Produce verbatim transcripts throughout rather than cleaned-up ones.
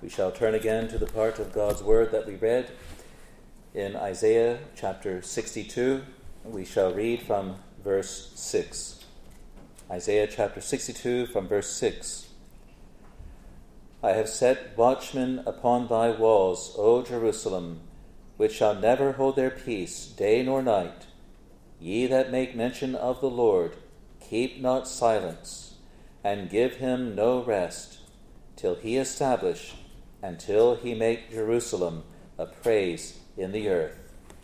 We shall turn again to the part of God's Word that we read in Isaiah chapter sixty-two. We shall read from verse six. Isaiah chapter sixty-two from verse six. I have set watchmen upon thy walls, O Jerusalem, which shall never hold their peace day nor night. Ye that make mention of the Lord, keep not silence, and give him no rest, till he establish, and till he make Jerusalem a praise in the earth.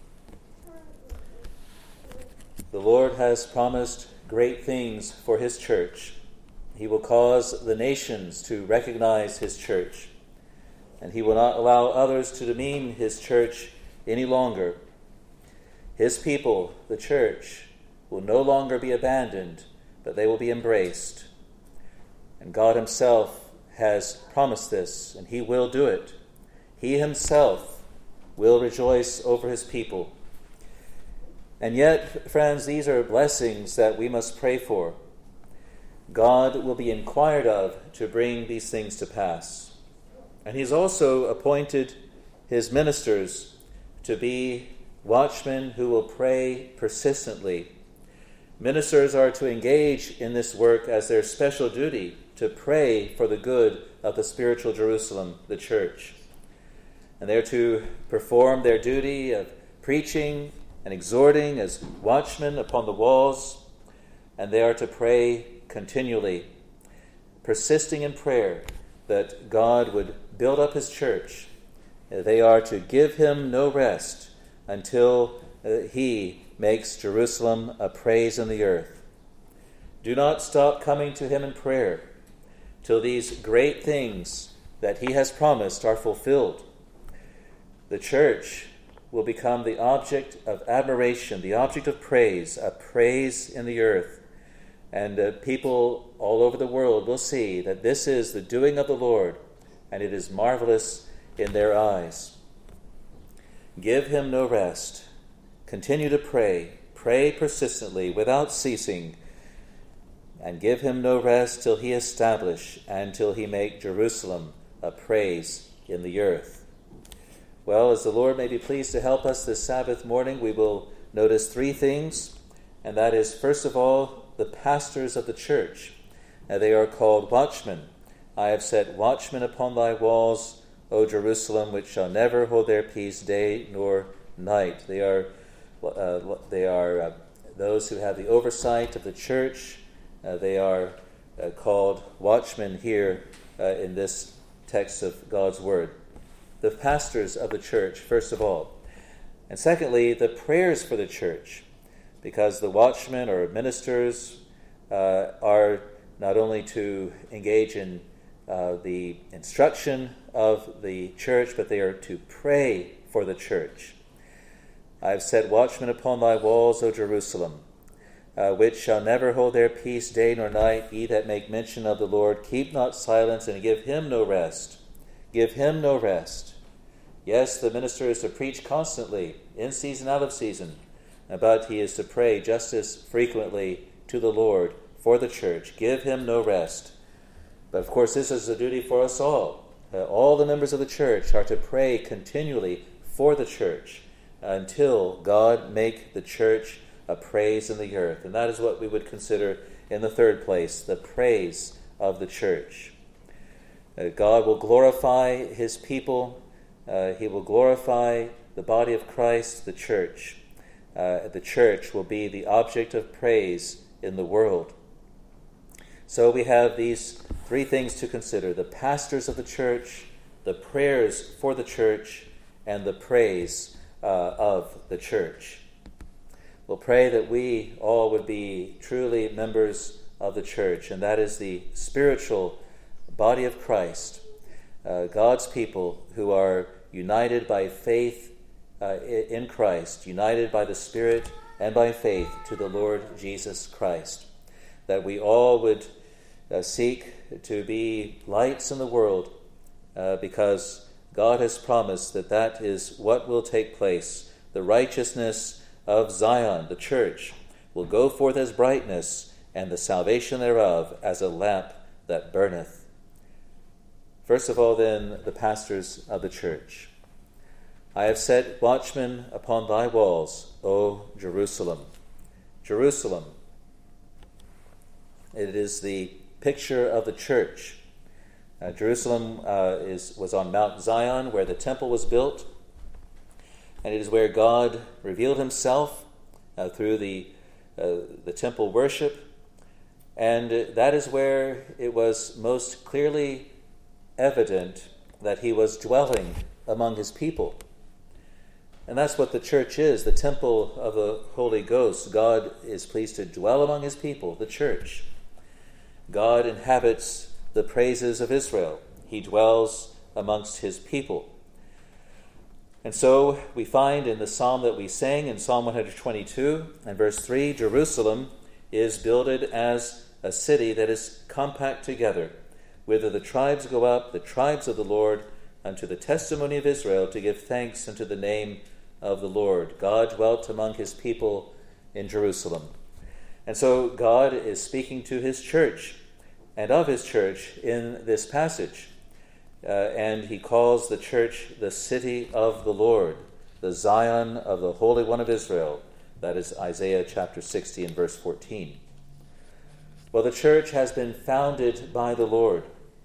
The Lord has promised great things for his church. He will cause the nations to recognize his church, and he will not allow others to demean his church any longer. His people, the church, will no longer be abandoned, but they will be embraced. And God himself has promised this, and he will do it. He himself will rejoice over his people. And yet, friends, these are blessings that we must pray for. God will be inquired of to bring these things to pass. And he's also appointed his ministers to be watchmen who will pray persistently. Ministers are to engage in this work as their special duty to pray for the good of the spiritual Jerusalem, the church. And they are to perform their duty of preaching and exhorting as watchmen upon the walls, and they are to pray continually, persisting in prayer that God would build up his church. They are to give him no rest until uh, he makes Jerusalem a praise in the earth. Do not stop coming to him in prayer till these great things that he has promised are fulfilled. The church will become the object of admiration, the object of praise, a praise in the earth. And uh, people all over the world will see that this is the doing of the Lord, and it is marvelous in their eyes. Give him no rest. Continue to pray. Pray persistently without ceasing. And give him no rest till he establish and till he make Jerusalem a praise in the earth. Well, as the Lord may be pleased to help us this Sabbath morning, we will notice three things. And that is, first of all, the pastors of the church. Now, they are called watchmen. I have set watchmen upon thy walls, O Jerusalem, which shall never hold their peace day nor night. They are uh, they are uh, those who have the oversight of the church. Uh, they are uh, called watchmen here uh, in this text of God's Word. The pastors of the church, first of all. And secondly, the prayers for the church, because the watchmen or ministers uh, are not only to engage in uh, the instruction of the church, but they are to pray for the church. I have set watchmen upon thy walls, O Jerusalem, uh, which shall never hold their peace day nor night. Ye that make mention of the Lord, keep not silence, and give him no rest. Give him no rest. Yes, the minister is to preach constantly, in season, out of season, but he is to pray just as frequently to the Lord for the church. Give him no rest. But of course, this is a duty for us all. Uh, all the members of the church are to pray continually for the church until God make the church a praise in the earth. And that is what we would consider in the third place, the praise of the church. Uh, God will glorify his people. Uh, he will glorify the body of Christ, the church. Uh, the church will be the object of praise in the world. So we have these three things to consider: the pastors of the church, the prayers for the church, and the praise uh, of the church. We'll pray that we all would be truly members of the church, and that is the spiritual body of Christ, uh, God's people who are united by faith uh, in Christ, united by the Spirit and by faith to the Lord Jesus Christ. That we all would uh, seek to be lights in the world uh, because God has promised that that is what will take place. The righteousness of Zion, the church, will go forth as brightness, and the salvation thereof as a lamp that burneth. First of all, then, the pastors of the church. I have set watchmen upon thy walls, O Jerusalem. Jerusalem. It is the picture of the church. Uh, Jerusalem uh, is was on Mount Zion, where the temple was built, and it is where God revealed himself uh, through the uh, the temple worship, and that is where it was most clearly evident that he was dwelling among his people. And that's what the church is, the temple of the Holy Ghost. God is pleased to dwell among his people, the church. God inhabits the praises of Israel. He dwells amongst his people. And so we find in the psalm that we sang in Psalm one twenty-two and verse three, Jerusalem is builded as a city that is compact together, whither the tribes go up, the tribes of the Lord, unto the testimony of Israel, to give thanks unto the name of the Lord. God dwelt among his people in Jerusalem. And so God is speaking to his church and of his church in this passage. Uh, and he calls the church the city of the Lord, the Zion of the Holy One of Israel. That is Isaiah chapter sixty and verse fourteen. Well, the church has been founded by the Lord.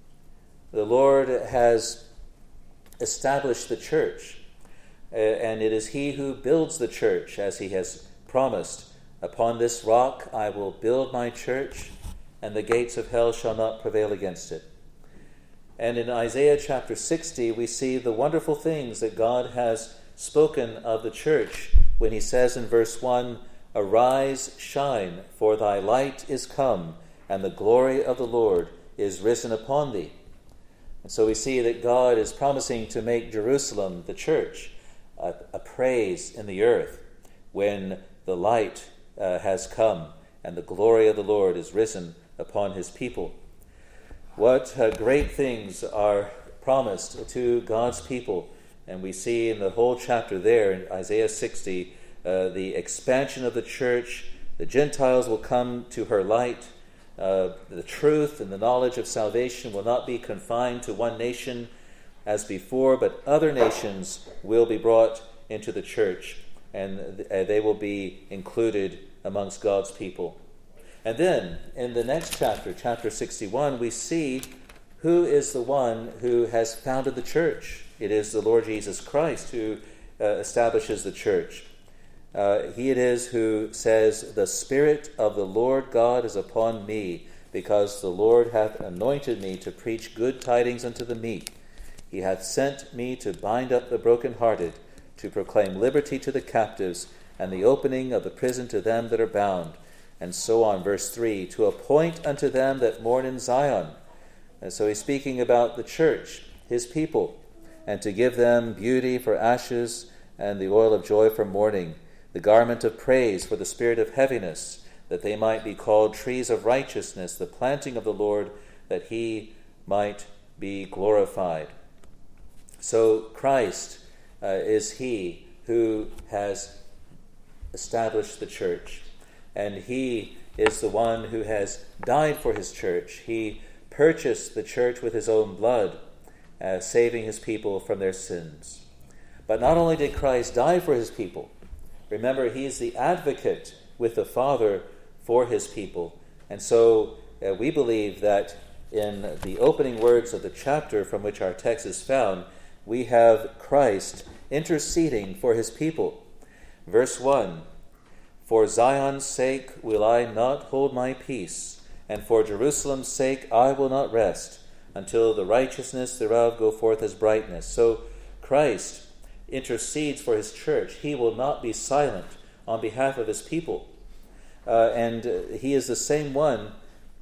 The Lord has established the church, uh, and it is he who builds the church, as he has promised. Upon this rock I will build my church, and the gates of hell shall not prevail against it. And in Isaiah chapter sixty, we see the wonderful things that God has spoken of the church when he says in verse one, Arise, shine, for thy light is come, and the glory of the Lord is risen upon thee. And so we see that God is promising to make Jerusalem, the church, a, a praise in the earth when the light uh, has come and the glory of the Lord is risen upon his people. What uh, great things are promised to God's people. And we see in the whole chapter there in Isaiah sixty, uh, the expansion of the church. The Gentiles will come to her light. Uh, the truth and the knowledge of salvation will not be confined to one nation as before, but other nations will be brought into the church, and th- uh, they will be included amongst God's people. And then, in the next chapter, chapter sixty-one, we see who is the one who has founded the church. It is the Lord Jesus Christ who uh, establishes the church. Uh, he it is who says, The Spirit of the Lord God is upon me, because the Lord hath anointed me to preach good tidings unto the meek. He hath sent me to bind up the brokenhearted, to proclaim liberty to the captives, and the opening of the prison to them that are bound. And so on, verse three, to appoint unto them that mourn in Zion. And so he's speaking about the church, his people, and to give them beauty for ashes and the oil of joy for mourning, the garment of praise for the spirit of heaviness, that they might be called trees of righteousness, the planting of the Lord, that he might be glorified. So Christ uh, is he who has established the church, and he is the one who has died for his church. He purchased the church with his own blood, uh, saving his people from their sins. But not only did Christ die for his people, remember, he is the advocate with the Father for his people. And so uh, we believe that in the opening words of the chapter from which our text is found, we have Christ interceding for his people. Verse one, For Zion's sake will I not hold my peace, and for Jerusalem's sake I will not rest, until the righteousness thereof go forth as brightness. So Christ intercedes for his church. He will not be silent on behalf of his people. Uh, and uh, he is the same one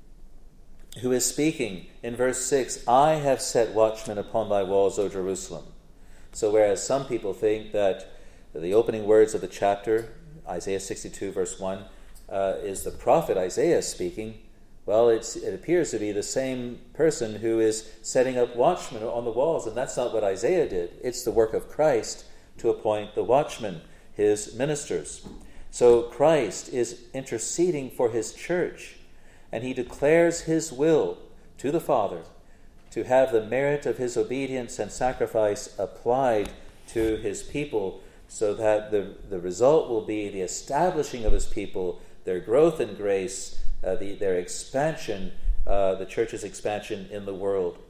who is speaking in verse six, I have set watchmen upon thy walls, O Jerusalem. So whereas some people think that the opening words of the chapter, Isaiah sixty-two verse one, uh, is the prophet Isaiah speaking, well, it's, it appears to be the same person who is setting up watchmen on the walls, and that's not what Isaiah did. It's the work of Christ to appoint the watchmen, his ministers. So Christ is interceding for his church, and he declares his will to the Father to have the merit of his obedience and sacrifice applied to his people, so that the, the result will be the establishing of his people, their growth in grace, uh, the, their expansion, uh, the church's expansion in the world.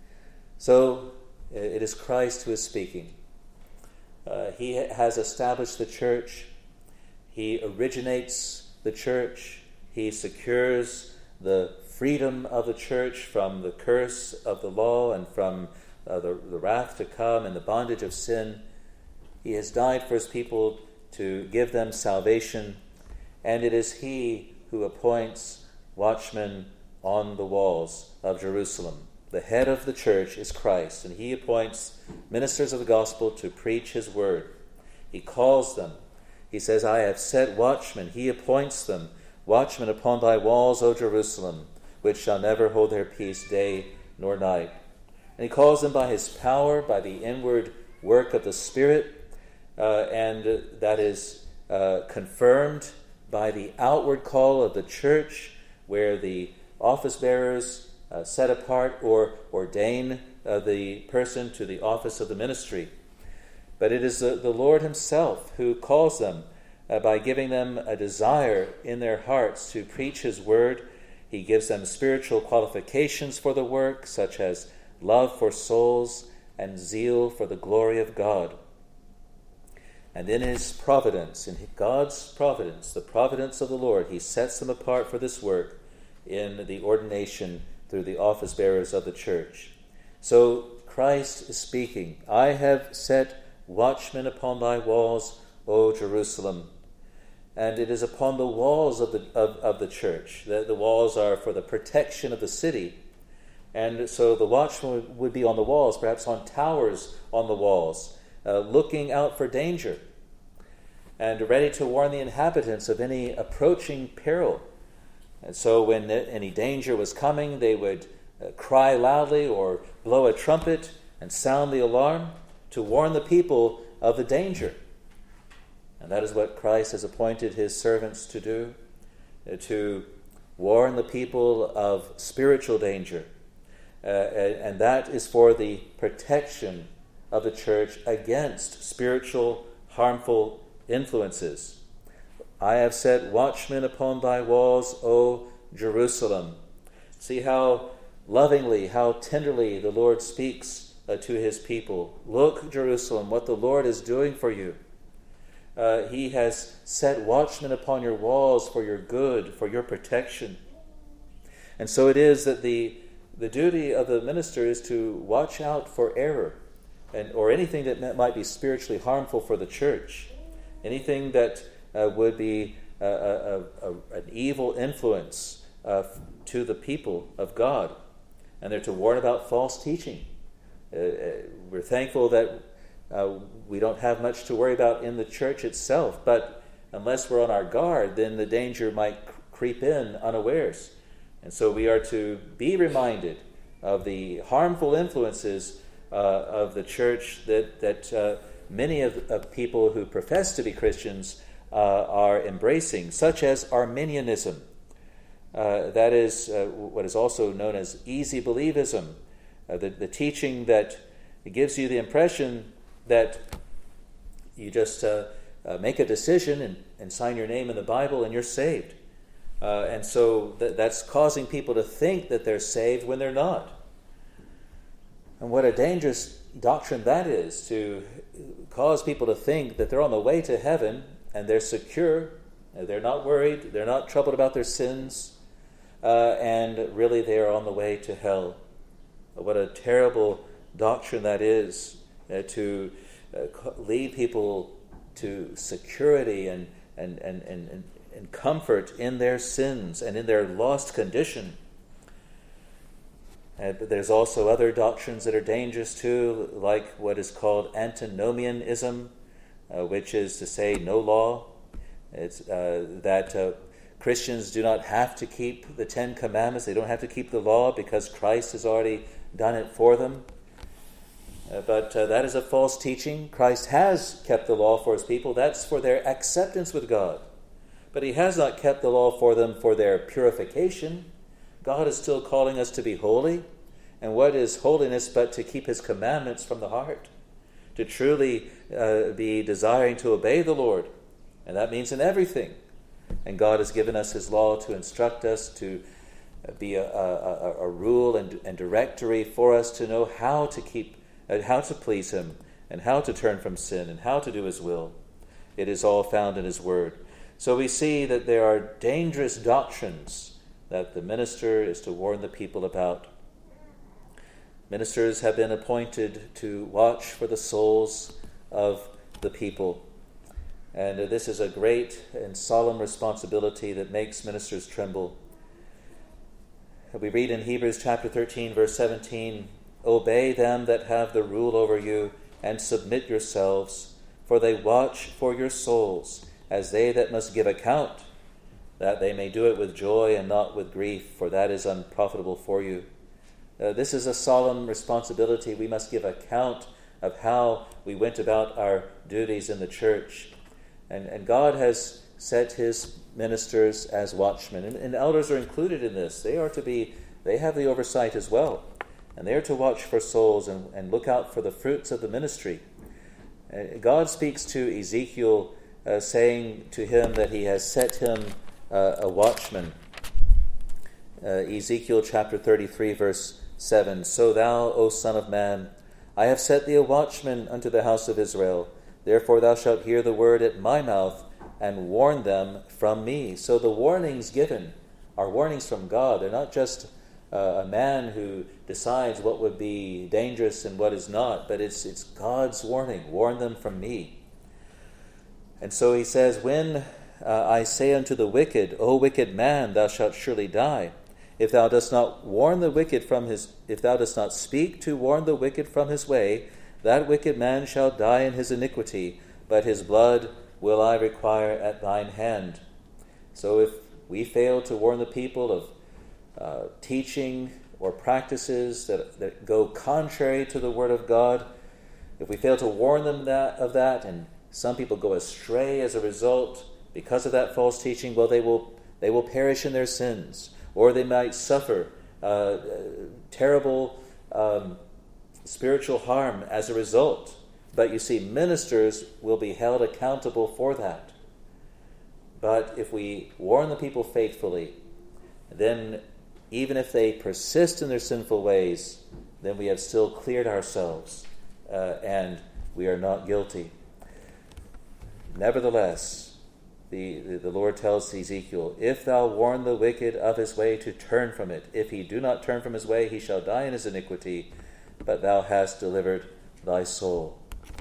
So it is Christ who is speaking. Uh, he has established the church. He originates the church. He secures the freedom of the church from the curse of the law and from uh, the, the wrath to come and the bondage of sin. He has died for his people to give them salvation, and it is he who appoints watchmen on the walls of Jerusalem. The head of the church is Christ, and he appoints ministers of the gospel to preach his word. He calls them. He says, I have set watchmen. He appoints them, watchmen upon thy walls, O Jerusalem, which shall never hold their peace day nor night. And he calls them by his power, by the inward work of the Spirit, uh, and uh, that is uh, confirmed by the outward call of the church, where the office bearers uh, set apart or ordain uh, the person to the office of the ministry. But it is the, the Lord himself who calls them uh, by giving them a desire in their hearts to preach his word. He gives them spiritual qualifications for the work, such as love for souls and zeal for the glory of God. And in his providence, in God's providence, the providence of the Lord, he sets them apart for this work in the ordination through the office bearers of the church. So Christ is speaking, I have set watchmen upon thy walls, O Jerusalem. And it is upon the walls of the of, of the church. The, the walls are for the protection of the city. And so the watchmen would, would be on the walls, perhaps on towers on the walls, uh, looking out for danger and ready to warn the inhabitants of any approaching peril. And so when any danger was coming, they would uh, cry loudly or blow a trumpet and sound the alarm to warn the people of the danger. And that is what Christ has appointed his servants to do, uh, to warn the people of spiritual danger. Uh, and that is for the protection of the church against spiritual harmful influences. I have set watchmen upon thy walls, O Jerusalem. See how lovingly, how tenderly the Lord speaks uh, to his people. Look, Jerusalem, what the Lord is doing for you. Uh, he has set watchmen upon your walls for your good, for your protection. And so it is that the the duty of the minister is to watch out for error and or anything that might be spiritually harmful for the church, anything that uh, would be a, a, a, an evil influence uh, to the people of God. And they're to warn about false teaching. Uh, we're thankful that uh, we don't have much to worry about in the church itself, but unless we're on our guard, then the danger might creep in unawares. And so we are to be reminded of the harmful influences uh, of the church that, that uh, many of, of people who profess to be Christians uh, are embracing, such as Arminianism. Uh, that is uh, what is also known as easy believism, uh, the, the teaching that gives you the impression that you just uh, uh, make a decision and, and sign your name in the Bible and you're saved. Uh, and so th- that's causing people to think that they're saved when they're not. And what a dangerous doctrine that is, to cause people to think that they're on the way to heaven and they're secure, and they're not worried, they're not troubled about their sins, uh, and really they are on the way to hell. What a terrible doctrine that is, uh, to uh, lead people to security and and and and, and and comfort in their sins and in their lost condition. Uh, but there's also other doctrines that are dangerous too, like what is called antinomianism, uh, which is to say no law. It's uh, that uh, Christians do not have to keep the Ten Commandments. They don't have to keep the law because Christ has already done it for them. Uh, but uh, that is a false teaching. Christ has kept the law for his people. That's for their acceptance with God. But he has not kept the law for them for their purification. God is still calling us to be holy, And what is holiness but to keep his commandments from the heart? To truly uh, be desiring to obey the Lord. And that means in everything. And God has given us his law to instruct us, to be a, a, a rule and, and directory for us to know how to keep, uh, how to please him, and how to turn from sin, and how to do his will. It is all found in his word. So we see that there are dangerous doctrines that the minister is to warn the people about. Ministers have been appointed to watch for the souls of the people. And this is a great and solemn responsibility that makes ministers tremble. We read in Hebrews chapter thirteen, verse seventeen, "Obey them that have the rule over you, and submit yourselves, for they watch for your souls, as they that must give account, that they may do it with joy and not with grief, for that is unprofitable for you." Uh, this is a solemn responsibility. We must give account of how we went about our duties in the church. And, and God has set his ministers as watchmen. And, and elders are included in this. They are to be, they have the oversight as well. And they are to watch for souls and, and look out for the fruits of the ministry. Uh, God speaks to Ezekiel, uh, saying to him that he has set him uh, a watchman. Uh, Ezekiel chapter thirty-three, verse seven, "So thou, O son of man, I have set thee a watchman unto the house of Israel. Therefore thou shalt hear the word at my mouth, and warn them from me." So the warnings given are warnings from God. They're not just uh, a man who decides what would be dangerous and what is not, but it's it's God's warning. Warn them from me. And so he says, "When uh, I say unto the wicked, O wicked man, thou shalt surely die. If thou dost not warn the wicked from his, if thou dost not speak to warn the wicked from his way, that wicked man shall die in his iniquity, but his blood will I require at thine hand." So if we fail to warn the people of uh, teaching or practices that, that go contrary to the word of God, if we fail to warn them that, of that, and some people go astray as a result because of that false teaching, well, they will they will perish in their sins. Or they might suffer uh, uh, terrible um, spiritual harm as a result. But you see, ministers will be held accountable for that. But if we warn the people faithfully, then even if they persist in their sinful ways, then we have still cleared ourselves uh, and we are not guilty. Nevertheless, The, the, the Lord tells Ezekiel, "If thou warn the wicked of his way to turn from it, if he do not turn from his way, he shall die in his iniquity, but thou hast delivered thy soul."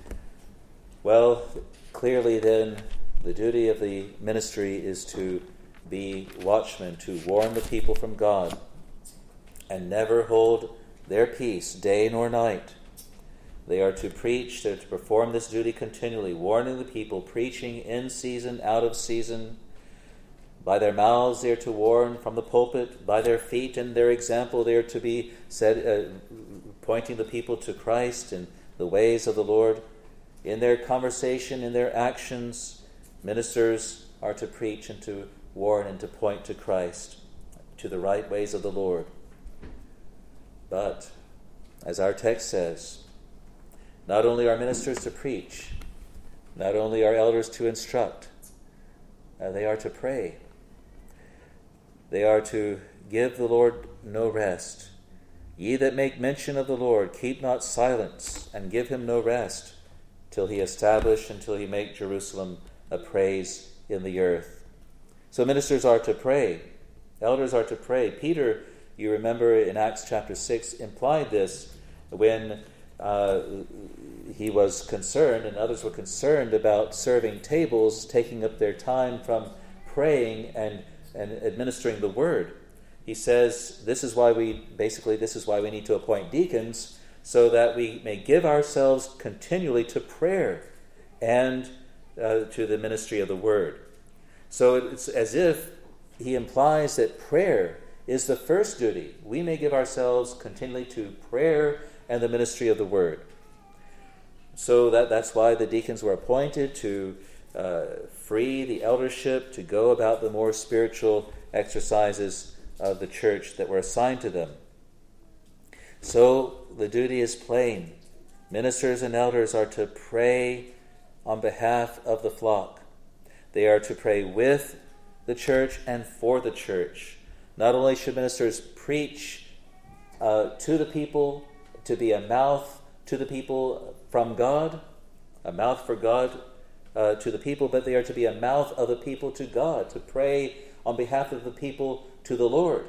Well, clearly then, the duty of the ministry is to be watchmen, to warn the people from God, and never hold their peace day nor night. They are to preach, they're to perform this duty continually, warning the people, preaching in season, out of season. By their mouths they are to warn from the pulpit. By their feet and their example they are to be said, uh, pointing the people to Christ and the ways of the Lord. In their conversation, in their actions, ministers are to preach and to warn and to point to Christ, to the right ways of the Lord. But, as our text says, not only are ministers to preach, not only are elders to instruct, uh, they are to pray. They are to give the Lord no rest. "Ye that make mention of the Lord, keep not silence, and give him no rest, till he establish, until he make Jerusalem a praise in the earth." So ministers are to pray. Elders are to pray. Peter, you remember in Acts chapter six, implied this when Uh, he was concerned, and others were concerned about serving tables, taking up their time from praying and, and administering the word. He says, this is why we, basically, this is why we need to appoint deacons, so that we may give ourselves continually to prayer and uh, to the ministry of the word. So it's as if he implies that prayer is the first duty. We may give ourselves continually to prayer and the ministry of the word. So that, that's why the deacons were appointed, to uh, free the eldership to go about the more spiritual exercises of the church that were assigned to them. So the duty is plain. Ministers and elders are to pray on behalf of the flock. They are to pray with the church and for the church. Not only should ministers preach uh, to the people, to be a mouth to the people from God, a mouth for God uh, to the people, but they are to be a mouth of the people to God, to pray on behalf of the people to the Lord.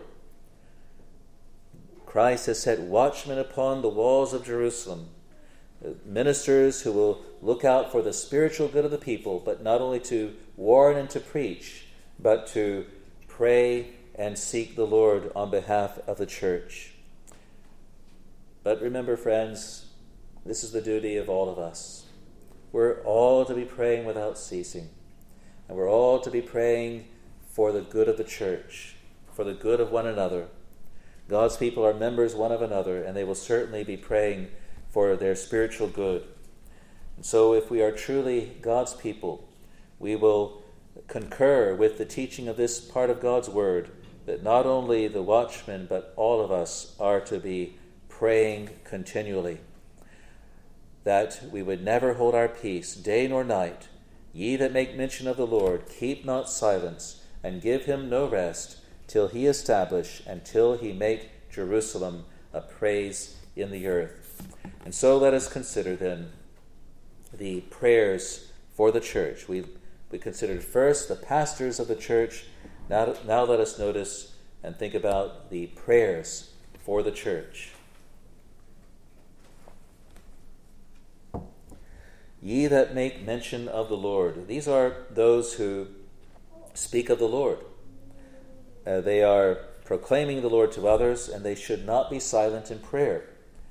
Christ has set watchmen upon the walls of Jerusalem, ministers who will look out for the spiritual good of the people, but not only to warn and to preach, but to pray and seek the Lord on behalf of the church. But remember, friends, this is the duty of all of us. We're all to be praying without ceasing, and we're all to be praying for the good of the church, for the good of one another. God's people are members one of another, and they will certainly be praying for their spiritual good. And so if we are truly God's people, we will concur with the teaching of this part of God's word, that not only the watchmen, but all of us are to be praying continually, that we would never hold our peace, day nor night. Ye that make mention of the Lord, keep not silence, and give him no rest, till he establish, and till he make Jerusalem a praise in the earth. And so let us consider then the prayers for the church. We we considered first the pastors of the church. Now, now let us notice and think about the prayers for the church. Ye that make mention of the Lord. These are those who speak of the Lord. Uh, they are proclaiming the Lord to others, and they should not be silent in prayer.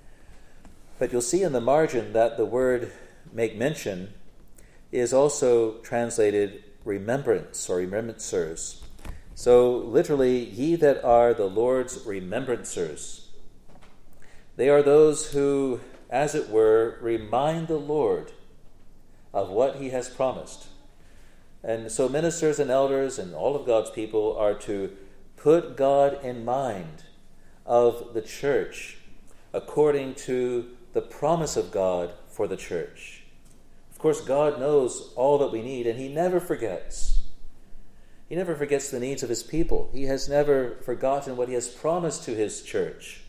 But you'll see in the margin that the word make mention is also translated remembrance or remembrancers. So literally, ye that are the Lord's remembrancers. They are those who, as it were, remind the Lord of what he has promised. And so ministers and elders and all of God's people are to put God in mind of the church according to the promise of God for the church. Of course, God knows all that we need, and he never forgets. He never forgets the needs of his people. He has never forgotten what he has promised to his church.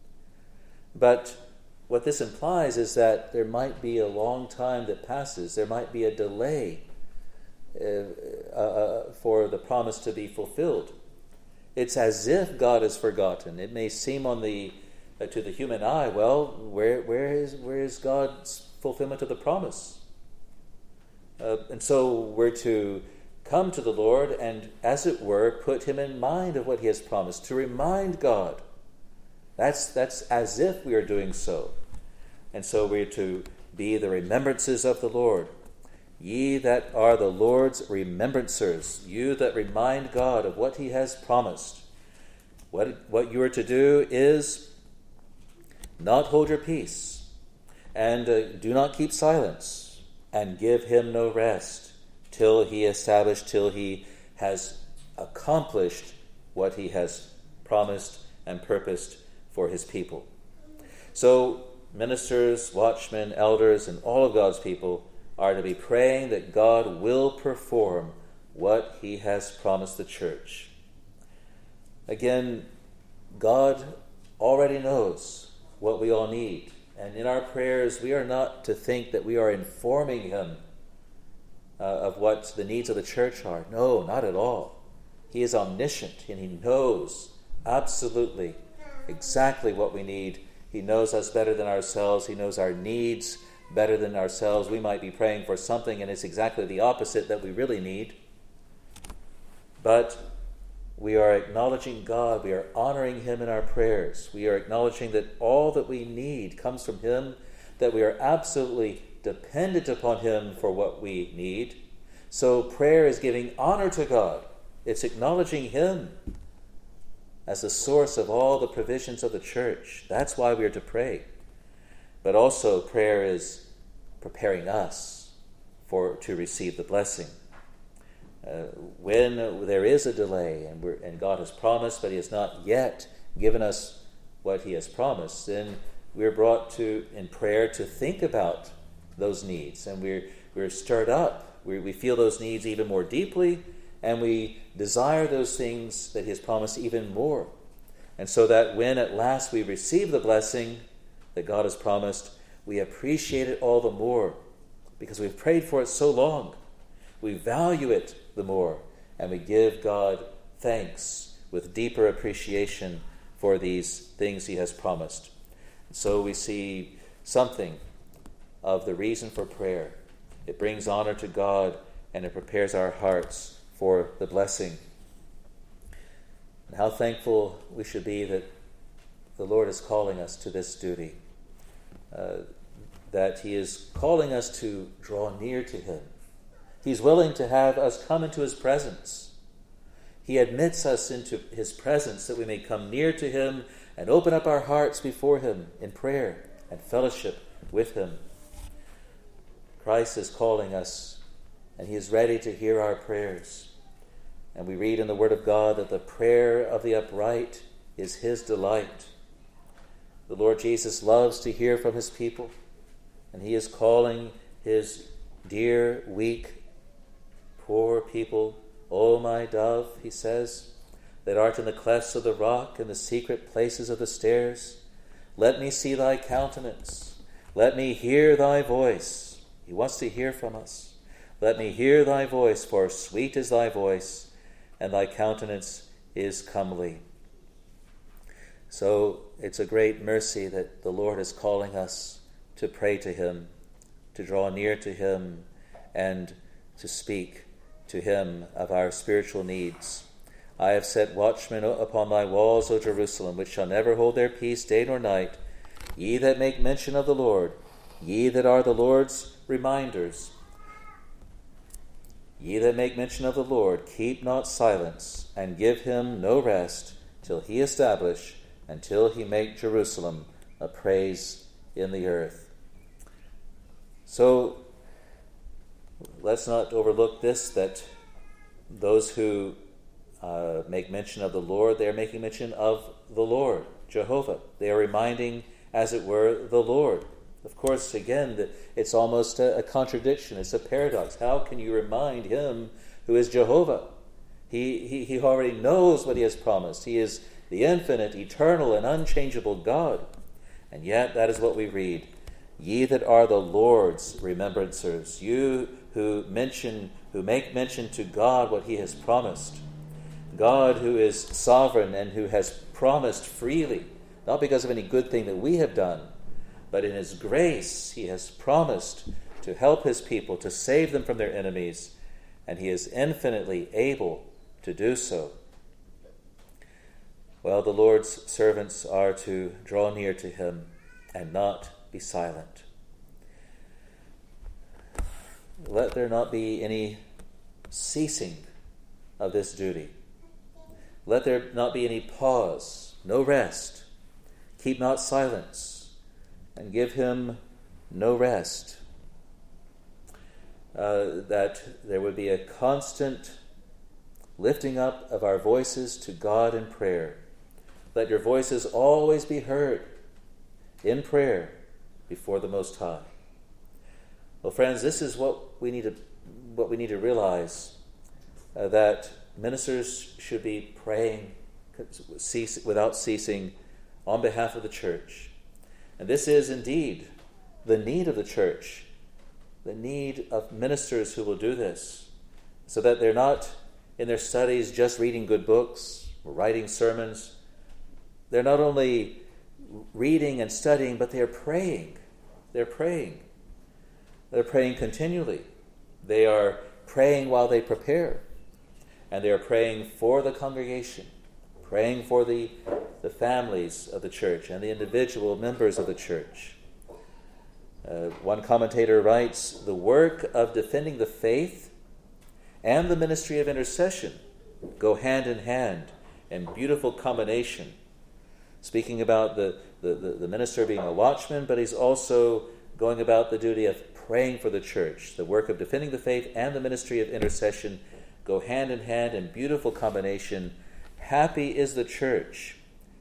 But what this implies is that there might be a long time that passes. There might be a delay uh, uh, for the promise to be fulfilled. It's as if God has forgotten. It may seem on the uh, to the human eye, well, where where is where is God's fulfillment of the promise? Uh, and so we're to come to the Lord and, as it were, put him in mind of what he has promised, to remind God. That's that's as if we are doing so. And so we're to be the remembrances of the Lord. Ye that are the Lord's remembrancers, you that remind God of what he has promised. What, what you are to do is not hold your peace, and uh, do not keep silence, and give him no rest, till he establish, till he has accomplished what he has promised and purposed for his people. So ministers, watchmen, elders, and all of God's people are to be praying that God will perform what he has promised the church. Again, God already knows what we all need. And in our prayers, we are not to think that we are informing him uh, of what the needs of the church are. No, not at all. He is omniscient, and he knows absolutely exactly what we need. He knows us better than ourselves. He knows our needs better than ourselves. We might be praying for something, and it's exactly the opposite that we really need. But we are acknowledging God. We are honoring him in our prayers. We are acknowledging that all that we need comes from him, that we are absolutely dependent upon him for what we need. So prayer is giving honor to God. It's acknowledging him as the source of all the provisions of the church. That's why we are to pray. But also prayer is preparing us for to receive the blessing. Uh, when there is a delay, and, we're, and God has promised, but he has not yet given us what he has promised, then we're brought to, in prayer, to think about those needs, and we're, we're stirred up. We, we feel those needs even more deeply, and we desire those things that he has promised even more. And so that when at last we receive the blessing that God has promised, we appreciate it all the more because we've prayed for it so long. We value it the more, and we give God thanks with deeper appreciation for these things he has promised. And so we see something of the reason for prayer. It brings honor to God, and it prepares our hearts for the blessing. And how thankful we should be that the Lord is calling us to this duty, uh, that he is calling us to draw near to him. He's willing to have us come into his presence. He admits us into his presence that we may come near to him and open up our hearts before him in prayer and fellowship with him. Christ is calling us, and he is ready to hear our prayers. And we read in the Word of God that the prayer of the upright is his delight. The Lord Jesus loves to hear from his people, and he is calling his dear, weak, poor people, O my dove, he says, that art in the clefts of the rock and the secret places of the stairs, let me see thy countenance. Let me hear thy voice. He wants to hear from us. Let me hear thy voice, for sweet is thy voice, and thy countenance is comely. So it's a great mercy that the Lord is calling us to pray to him, to draw near to him, and to speak to him of our spiritual needs. I have set watchmen upon thy walls, O Jerusalem, which shall never hold their peace day nor night. Ye that make mention of the Lord, ye that are the Lord's reminders, ye that make mention of the Lord, keep not silence, and give him no rest, till he establish, until he make Jerusalem a praise in the earth. So, let's not overlook this, that those who uh, make mention of the Lord, they are making mention of the Lord, Jehovah. They are reminding, as it were, the Lord. Of course, again, it's almost a, a contradiction. It's a paradox. How can you remind him who is Jehovah? He, he, he already knows what he has promised. He is the infinite, eternal, and unchangeable God. And yet, that is what we read. Ye that are the Lord's remembrancers, you who mention, who make mention to God what he has promised. God who is sovereign and who has promised freely, not because of any good thing that we have done, but in his grace he has promised to help his people, to save them from their enemies, and he is infinitely able to do so. Well, the Lord's servants are to draw near to him and not be silent. Let there not be any ceasing of this duty. Let there not be any pause, no rest. Keep not silence, and give him no rest. Uh, that there would be a constant lifting up of our voices to God in prayer. Let your voices always be heard in prayer before the Most High. Well, friends, this is what we need to what we need to realize, uh, that ministers should be praying cease, without ceasing on behalf of the church. And this is indeed the need of the church, the need of ministers who will do this, so that they're not in their studies just reading good books or writing sermons. They're not only reading and studying, but they're praying. They're praying. They're praying continually. They are praying while they prepare. And they are praying for the congregation, praying for the, the families of the church and the individual members of the church. Uh, one commentator writes, the work of defending the faith and the ministry of intercession go hand in hand in beautiful combination. Speaking about the, the, the, the minister being a watchman, but he's also going about the duty of praying for the church. The work of defending the faith and the ministry of intercession go hand in hand in beautiful combination. Happy is the church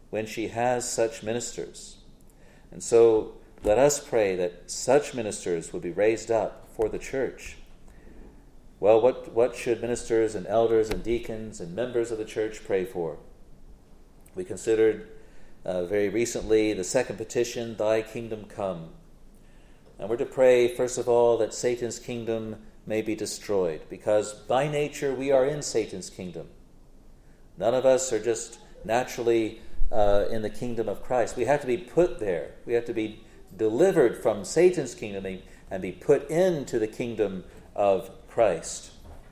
when she has such ministers. And so let us pray that such ministers would be raised up for the church. Well, what, what should ministers and elders and deacons and members of the church pray for? We considered uh, very recently the second petition, Thy kingdom come. And we're to pray, first of all, that Satan's kingdom may be destroyed, because by nature we are in Satan's kingdom. None of us are just naturally uh, in the kingdom of Christ. We have to be put there. We have to be delivered from Satan's kingdom and be put into the kingdom of Christ.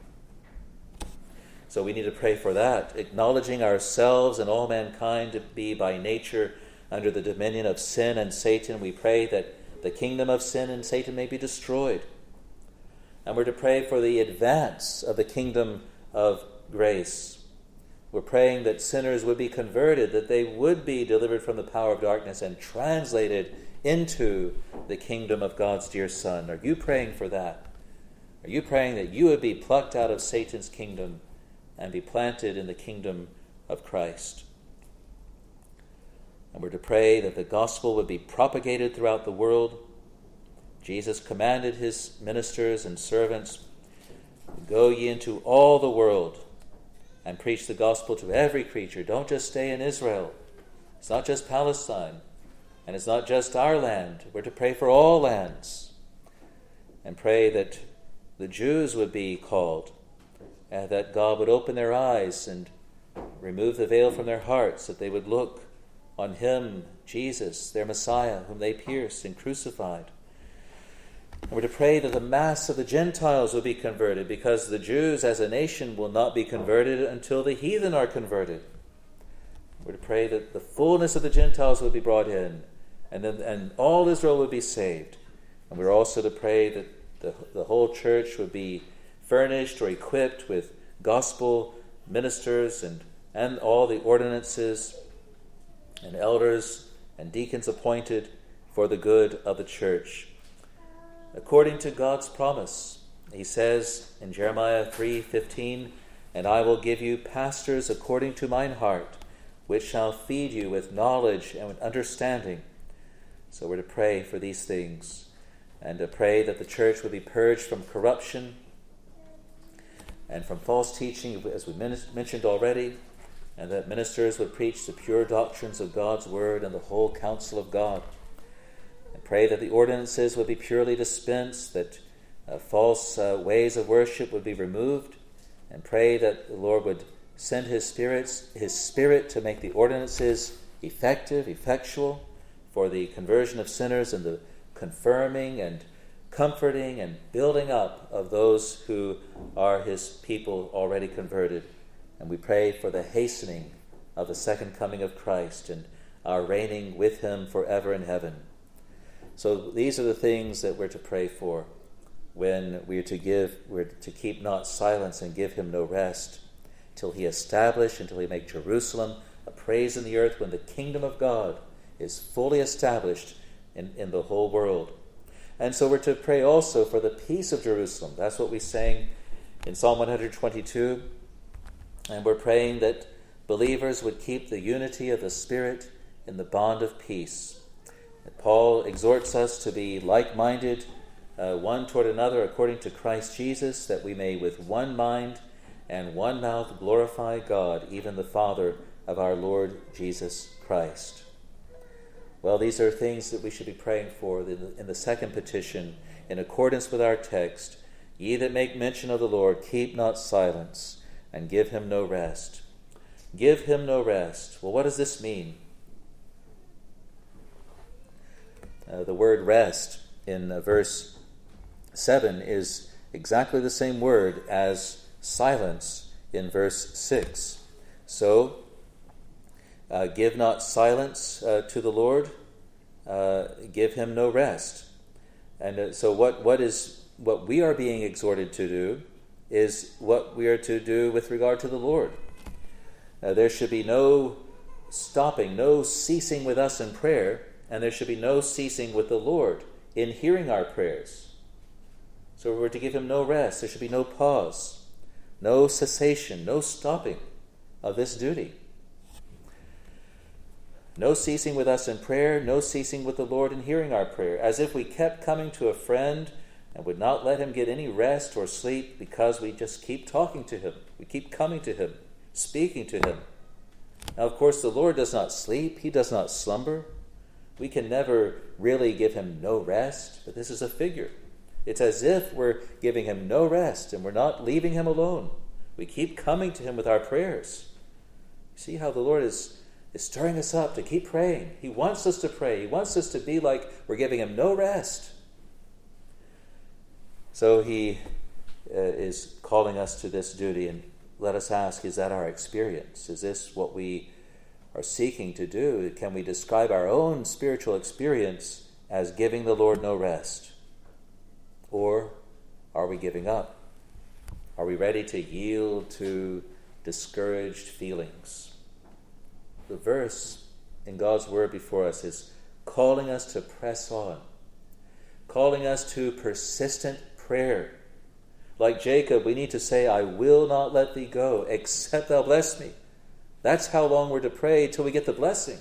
So we need to pray for that, acknowledging ourselves and all mankind to be by nature under the dominion of sin and Satan. We pray that the kingdom of sin and Satan may be destroyed. And we're to pray for the advance of the kingdom of grace. We're praying that sinners would be converted, that they would be delivered from the power of darkness and translated into the kingdom of God's dear Son. Are you praying for that? Are you praying that you would be plucked out of Satan's kingdom and be planted in the kingdom of Christ? And we're to pray that the gospel would be propagated throughout the world. Jesus commanded his ministers and servants, go ye into all the world and preach the gospel to every creature. Don't just stay in Israel. It's not just Palestine, and it's not just our land. We're to pray for all lands and pray that the Jews would be called, and that God would open their eyes and remove the veil from their hearts, that they would look on him, Jesus, their Messiah, whom they pierced and crucified. And we're to pray that the mass of the Gentiles will be converted, because the Jews as a nation will not be converted until the heathen are converted. We're to pray that the fullness of the Gentiles will be brought in, and then and all Israel would be saved. And we're also to pray that the, the whole church would be furnished or equipped with gospel ministers and, and all the ordinances and elders and deacons appointed for the good of the church. According to God's promise, he says in Jeremiah three fifteen, and I will give you pastors according to mine heart, which shall feed you with knowledge and with understanding. So we're to pray for these things, and to pray that the church would be purged from corruption and from false teaching, as we mentioned already, and that ministers would preach the pure doctrines of God's word and the whole counsel of God. And pray that the ordinances would be purely dispensed, that uh, false uh, ways of worship would be removed, and pray that the Lord would send his spirits, his spirit to make the ordinances effective, effectual, for the conversion of sinners and the confirming and comforting and building up of those who are his people already converted. And we pray for the hastening of the second coming of Christ and our reigning with him forever in heaven. So these are the things that we're to pray for when we're to give, we're to keep not silence and give him no rest, till he establish, until he make Jerusalem a praise in the earth, when the kingdom of God is fully established in, in the whole world. And so we're to pray also for the peace of Jerusalem. That's what we sang in Psalm one twenty-two. And we're praying that believers would keep the unity of the Spirit in the bond of peace. And Paul exhorts us to be like-minded, uh, one toward another, according to Christ Jesus, that we may with one mind and one mouth glorify God, even the Father of our Lord Jesus Christ. Well, these are things that we should be praying for in the second petition, in accordance with our text. Ye that make mention of the Lord, keep not silence, and give him no rest. Give him no rest. Well, what does this mean? Uh, the word rest in uh, verse seven is exactly the same word as silence in verse six. So, uh, give not silence uh, to the Lord, uh, give him no rest. And uh, so what, what is what we are being exhorted to do is what we are to do with regard to the Lord. Uh, there should be no stopping, no ceasing with us in prayer, and there should be no ceasing with the Lord in hearing our prayers. So we're to give him no rest. There should be no pause, no cessation, no stopping of this duty. No ceasing with us in prayer, no ceasing with the Lord in hearing our prayer, as if we kept coming to a friend and would not let him get any rest or sleep because we just keep talking to him. We keep coming to him, speaking to him. Now, of course, the Lord does not sleep. He does not slumber. We can never really give him no rest, but this is a figure. It's as if we're giving him no rest and we're not leaving him alone. We keep coming to him with our prayers. See how the Lord is is stirring us up to keep praying. He wants us to pray. He wants us to be like we're giving him no rest. So he uh, is calling us to this duty, and let us ask, is that our experience? Is this what we are seeking to do? Can we describe our own spiritual experience as giving the Lord no rest? Or are we giving up? Are we ready to yield to discouraged feelings? The verse in God's word before us is calling us to press on, calling us to persistent prayer. Like Jacob, we need to say, I will not let thee go, except thou bless me. That's how long we're to pray till we get the blessing.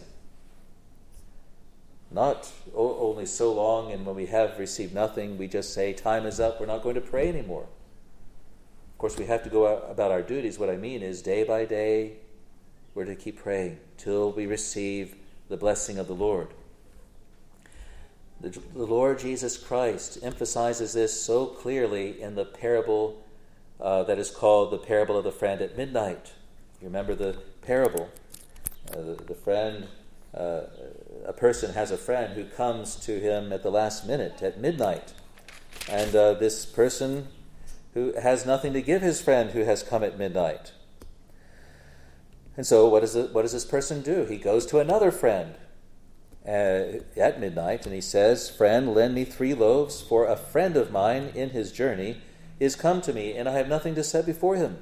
Not o- only so long, and when we have received nothing, we just say, time is up, we're not going to pray anymore. Of course, we have to go out about our duties. What I mean is, day by day, we're to keep praying till we receive the blessing of the Lord. The, the Lord Jesus Christ emphasizes this so clearly in the parable uh, that is called the parable of the friend at midnight. You remember the parable? Uh, the, the friend, uh, a person has a friend who comes to him at the last minute, at midnight. And uh, this person who has nothing to give his friend who has come at midnight. And so what does, it, what does this person do? He goes to another friend uh, at midnight, and he says, friend, lend me three loaves, for a friend of mine in his journey is come to me, and I have nothing to set before him.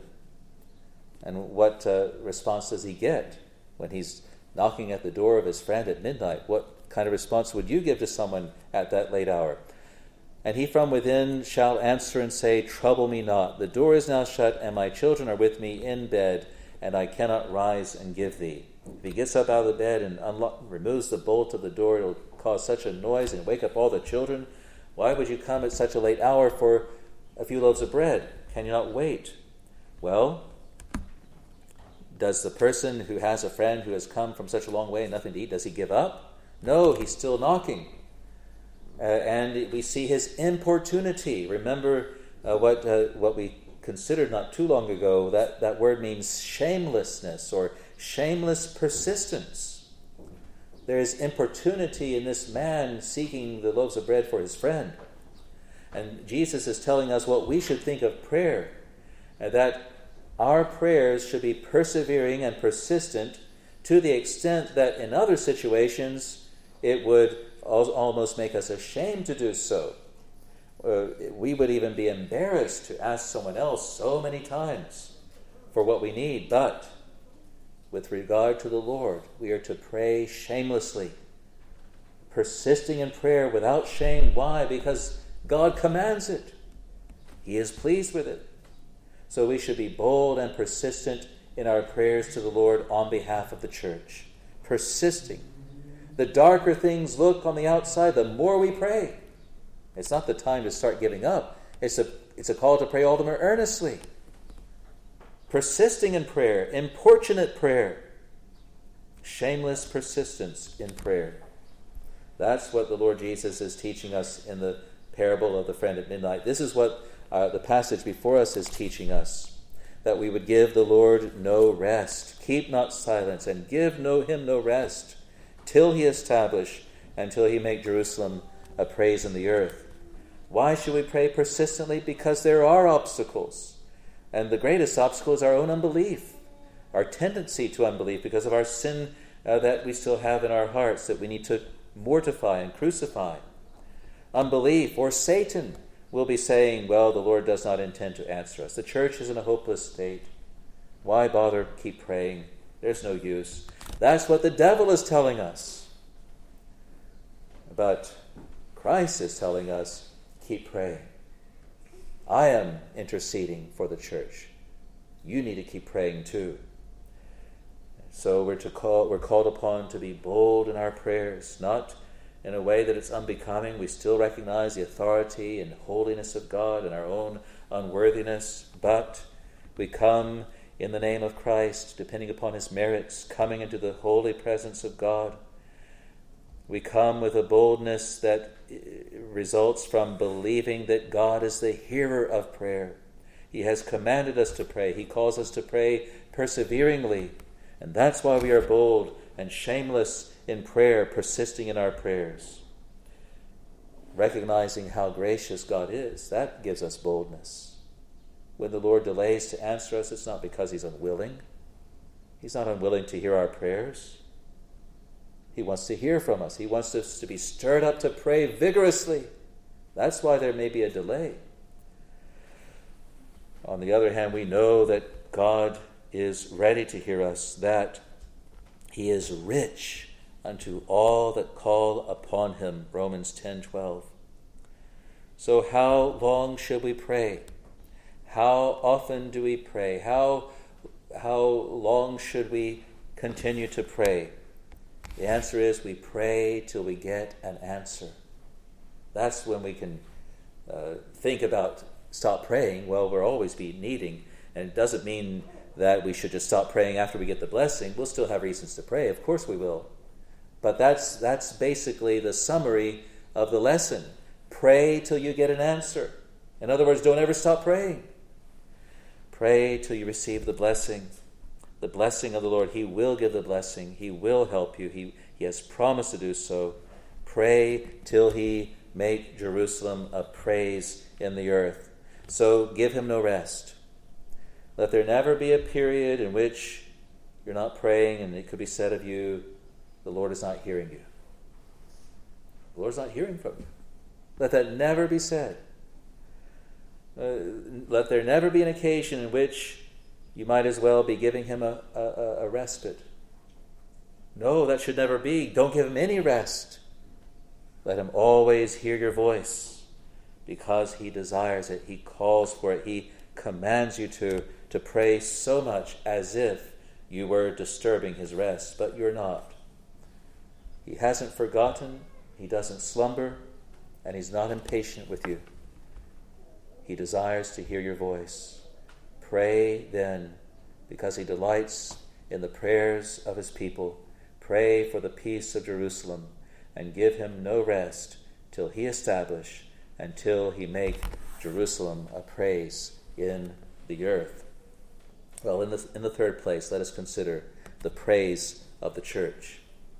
And what uh, response does he get when he's knocking at the door of his friend at midnight? What kind of response would you give to someone at that late hour? And he from within shall answer and say, trouble me not. The door is now shut, and my children are with me in bed, and I cannot rise and give thee. If he gets up out of the bed and unlock, removes the bolt of the door, it'll cause such a noise and wake up all the children. Why would you come at such a late hour for a few loaves of bread? Can you not wait? Well, does the person who has a friend who has come from such a long way and nothing to eat, does he give up? No, he's still knocking. Uh, and we see his importunity. Remember uh, what uh, what we considered not too long ago, that, that word means shamelessness or shameless persistence. There is importunity in this man seeking the loaves of bread for his friend. And Jesus is telling us what we should think of prayer, uh, that our prayers should be persevering and persistent to the extent that in other situations it would almost make us ashamed to do so. Uh, we would even be embarrassed to ask someone else so many times for what we need. But with regard to the Lord, we are to pray shamelessly, persisting in prayer without shame. Why? Because God commands it. He is pleased with it. So we should be bold and persistent in our prayers to the Lord on behalf of the church. Persisting. The darker things look on the outside, the more we pray. It's not the time to start giving up. It's a, it's a call to pray all the more earnestly. Persisting in prayer, importunate prayer, shameless persistence in prayer. That's what the Lord Jesus is teaching us in the parable of the friend at midnight. This is what uh, the passage before us is teaching us, that we would give the Lord no rest. Keep not silence, and give no him no rest, till he establish, until he make Jerusalem a praise in the earth. Why should we pray persistently? Because there are obstacles. And the greatest obstacle is our own unbelief, our tendency to unbelief because of our sin uh, that we still have in our hearts that we need to mortify and crucify. Unbelief, or Satan will be saying, well, the Lord does not intend to answer us. The church is in a hopeless state. Why bother keep praying? There's no use. That's what the devil is telling us. But Christ is telling us, keep praying. I am interceding for the church. You need to keep praying too. So we're to call we're called upon to be bold in our prayers, not in a way that it's unbecoming. We still recognize the authority and holiness of God and our own unworthiness, but we come in the name of Christ, depending upon his merits, coming into the holy presence of God. We come with a boldness that results from believing that God is the hearer of prayer. He has commanded us to pray. He calls us to pray perseveringly. And that's why we are bold and shameless in prayer, persisting in our prayers. Recognizing how gracious God is, that gives us boldness. When the Lord delays to answer us, it's not because he's unwilling. He's not unwilling to hear our prayers. He wants to hear from us. He wants us to be stirred up to pray vigorously. That's why there may be a delay. On the other hand, we know that God is ready to hear us, that he is rich unto all that call upon him, Romans ten twelve. So how long should we pray? How often do we pray? How, how long should we continue to pray? The answer is we pray till we get an answer. That's when we can uh, think about stop praying. Well, we'll always be needing, and it doesn't mean that we should just stop praying after we get the blessing. We'll still have reasons to pray. Of course we will. But that's that's basically the summary of the lesson. Pray till you get an answer. In other words, don't ever stop praying. Pray till you receive the blessing. The blessing of the Lord. He will give the blessing. He will help you. He, he has promised to do so. Pray till he make Jerusalem a praise in the earth. So give him no rest. Let there never be a period in which you're not praying and it could be said of you, the Lord is not hearing you. The Lord's not hearing from you. Let that never be said. Uh, let there never be an occasion in which you might as well be giving him a, a, a respite. No, that should never be. Don't give him any rest. Let him always hear your voice because he desires it. He calls for it. He commands you to, to pray so much as if you were disturbing his rest, but you're not. He hasn't forgotten. He doesn't slumber, and he's not impatient with you. He desires to hear your voice. Pray then, because he delights in the prayers of his people. Pray for the peace of Jerusalem, and give him no rest till he establish, until he make Jerusalem a praise in the earth. Well, in the, in the third place, let us consider the praise of the church.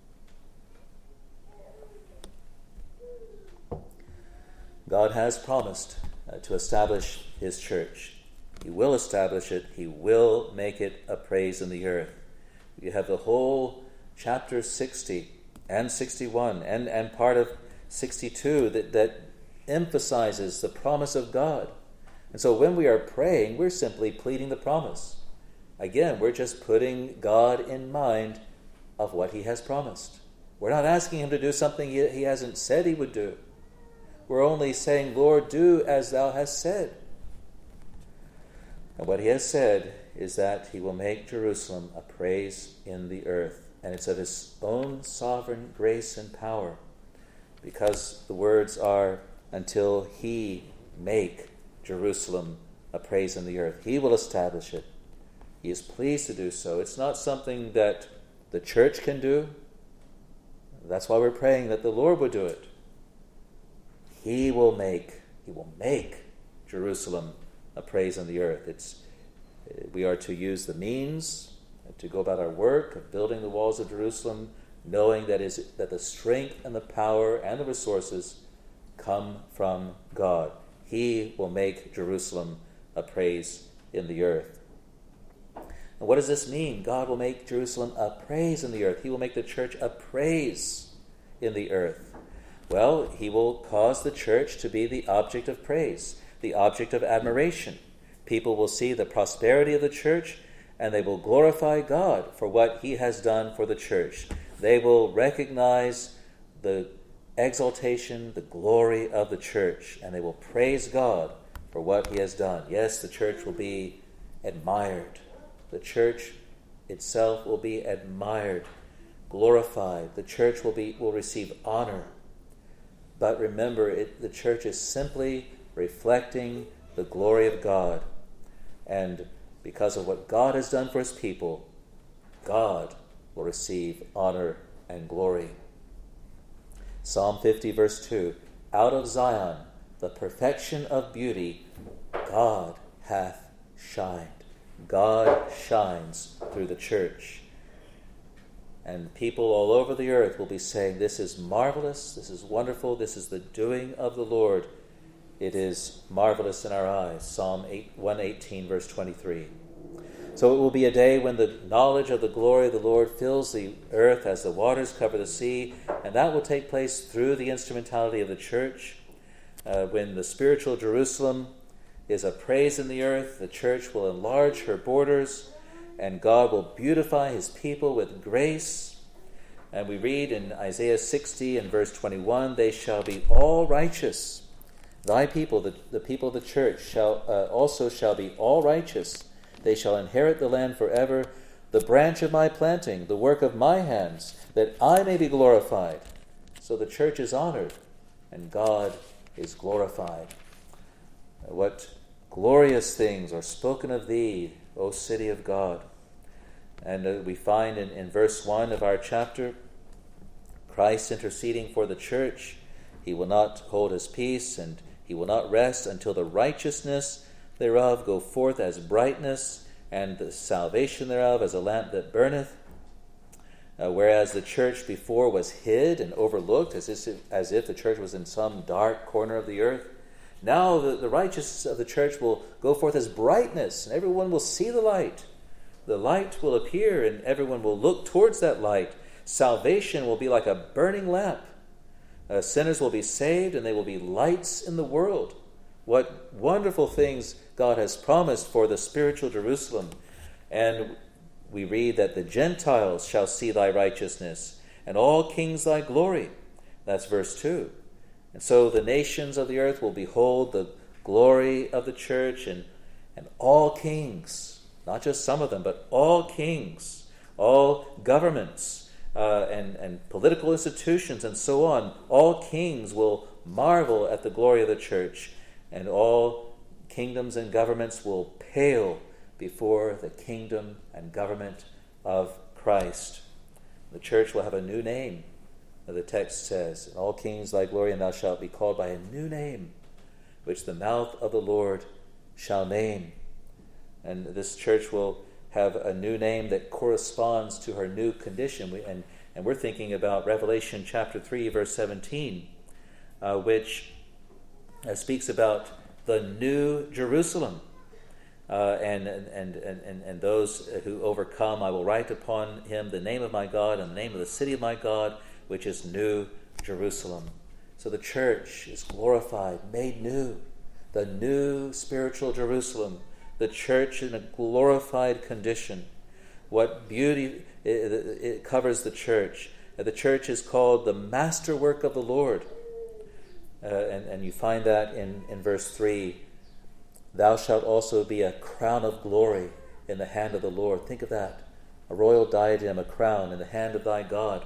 God has promised uh, to establish his church. He will establish it. He will make it a praise in the earth. You have the whole chapter sixty and sixty-one and, and part of sixty-two that, that emphasizes the promise of God. And so when we are praying, we're simply pleading the promise. Again, we're just putting God in mind of what he has promised. We're not asking him to do something he, he hasn't said he would do. We're only saying, Lord, do as thou hast said. And what he has said is that he will make Jerusalem a praise in the earth. And it's of his own sovereign grace and power. Because the words are, until he make Jerusalem a praise in the earth. He will establish it. He is pleased to do so. It's not something that the church can do. That's why we're praying that the Lord would do it. He will make, he will make Jerusalem a praise in the earth. It's, we are to use the means to go about our work of building the walls of Jerusalem, knowing that is that the strength and the power and the resources come from God. He will make Jerusalem a praise in the earth. And what does this mean? God will make Jerusalem a praise in the earth. He will make the church a praise in the earth. Well, he will cause the church to be the object of praise, the object of admiration. People will see the prosperity of the church, and they will glorify God for what he has done for the church. They will recognize the exaltation, the glory of the church, and they will praise God for what he has done. Yes, the church will be admired. The church itself will be admired, glorified. The church will be will receive honor. But remember, it, the church is simply reflecting the glory of God. And because of what God has done for his people, God will receive honor and glory. Psalm fifty, verse two, out of Zion, the perfection of beauty, God hath shined. God shines through the church. And people all over the earth will be saying, this is marvelous, this is wonderful, this is the doing of the Lord. It is marvelous in our eyes. Psalm one eighteen, verse twenty-three. So it will be a day when the knowledge of the glory of the Lord fills the earth as the waters cover the sea, and that will take place through the instrumentality of the church. Uh, when the spiritual Jerusalem is appraised in the earth, the church will enlarge her borders, and God will beautify his people with grace. And we read in Isaiah sixty and verse twenty-one, they shall be all righteous. Thy people, the, the people of the church, shall uh, also shall be all righteous. They shall inherit the land forever, the branch of my planting, the work of my hands, that I may be glorified. So the church is honored, and God is glorified. What glorious things are spoken of thee, O city of God. And uh, we find in, in verse one of our chapter, Christ interceding for the church. He will not hold his peace, and he will not rest until the righteousness thereof go forth as brightness, and the salvation thereof as a lamp that burneth. Uh, whereas the church before was hid and overlooked, as if, as if the church was in some dark corner of the earth, now the, the righteousness of the church will go forth as brightness, and everyone will see the light. The light will appear, and everyone will look towards that light. Salvation will be like a burning lamp. Uh, sinners will be saved, and they will be lights in the world. What wonderful things God has promised for the spiritual Jerusalem. And we read that the Gentiles shall see thy righteousness, and all kings thy glory. That's verse two. And so the nations of the earth will behold the glory of the church, and, and all kings, not just some of them, but all kings, all governments, uh, and, and political institutions, and so on, all kings will marvel at the glory of the church, and all kingdoms and governments will pale before the kingdom and government of Christ. The church will have a new name, the text says, and all kings thy glory, and thou shalt be called by a new name, which the mouth of the Lord shall name. And this church will have a new name that corresponds to her new condition. We, and, and we're thinking about Revelation chapter three, verse seventeen, uh, which uh, speaks about the new Jerusalem. Uh, and, and, and, and, and those who overcome, I will write upon him the name of my God and the name of the city of my God, which is New Jerusalem. So the church is glorified, made new. The new spiritual Jerusalem, the church in a glorified condition. What beauty it, it covers the church. The church is called the masterwork of the Lord. Uh, and, and you find that in, in verse three. Thou shalt also be a crown of glory in the hand of the Lord. Think of that. A royal diadem, a crown in the hand of thy God.